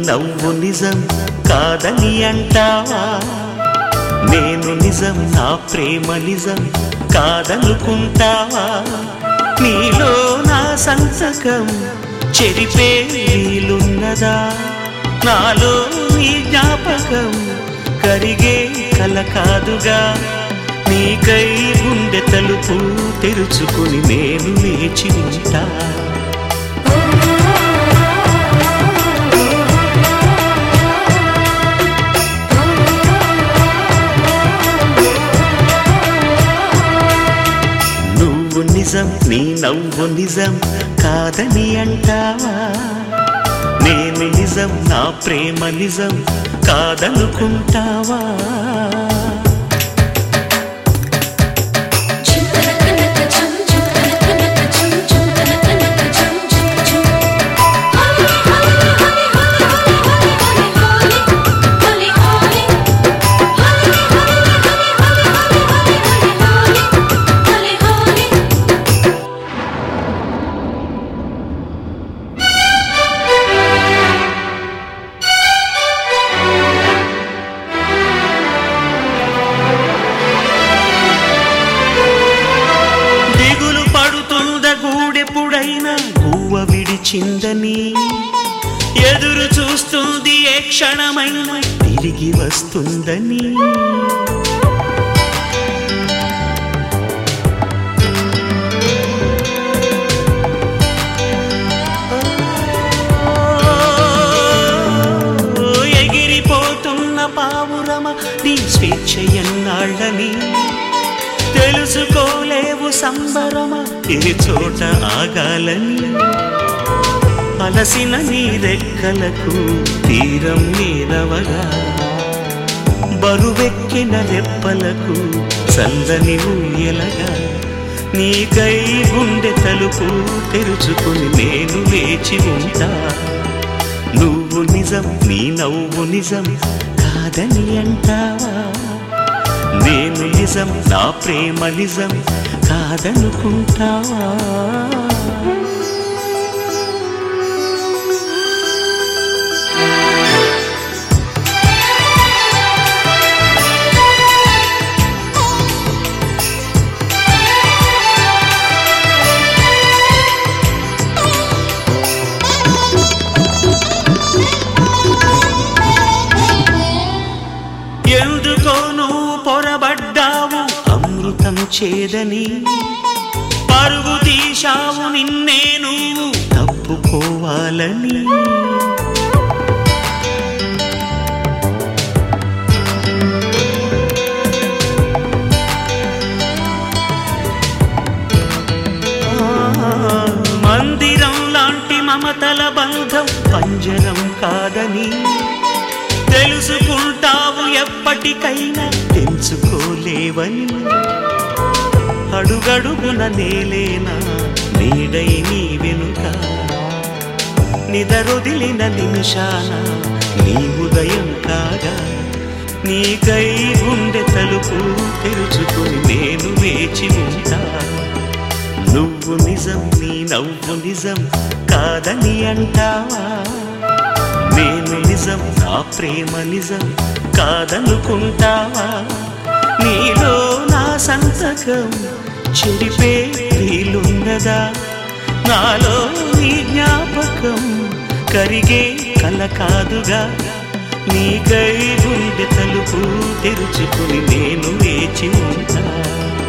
నవ్వు నిజం కాదని అంటావా? నేను నిజం నా ప్రేమ నిజం కాదనుకుంటావా? నీలో నా సంతకం చెరిపే వీలున్నదా? నాలో నీ జ్ఞాపకం కరిగే కల కాదుగా. నీకై గుండె తలుపు తెరుచుకుని నేను లేచి ఉంటా. నువ్వు నిజం నీ నవ్వు నిజం కాదని అంటావా? నేను నిజం నా ప్రేమ నిజం కాదనుకుంటావా? ఎప్పుడైనా గువ్వ విడిచిందని ఎదురు చూస్తుంది, ఏ క్షణమైనా తిరిగి వస్తుందని. ఎగిరిపోతున్న పావురమ నీ స్వేచ్ఛ ఎన్నాళ్ళని తెలుసుకోలేవు సంబరమ ఏ చోట ఆగాలని. అలసిన నీ రెక్కలకు తీరం నీరవగా, బరువెక్కిన రెప్పలకు చల్లని ఊయలగా. నీకై గుండె తలుపు తెరుచుకుని నేను లేచి ఉంటా. నువ్వు నిజం నీ నవ్వు నిజం కాదని అంటావా? నేను నిజం నా ప్రేమ నిజం కాదనుకుంటావా? ఎందుకో నువ్వు పొరబడ్డావు అమృతం చేదని, పరుగు తీశావు నిన్నే నువ్వు తప్పుకోవాలని. మందిరం లాంటి మమతల బంధం పంజరం కాదని తెలుసుకుంటావు, ఎప్పటికైనా తెలుసుకోలేవని. అడుగడుగున నేలేనా నీడై నీ వెనుక, నిదరొదిలిన నిమిషాన నీ ఉదయం కాగా. నీకై గుండె తలుపు తెరుచుకుని నేను వేచి ఉంటా. నువ్వు నిజం నీ నవ్వు నిజం కాదని అంటావా? నేను నిజం నా ప్రేమ నిజం కాదనుకుంటావా? నీలో నా సంతకం చెరిపే వీలున్నదా? నాలో నీ జ్ఞాపకం కరిగే కల కాదుగా. నీకై గుండె తలుపు తెరుచుకుని నేను వేచి ఉంటా.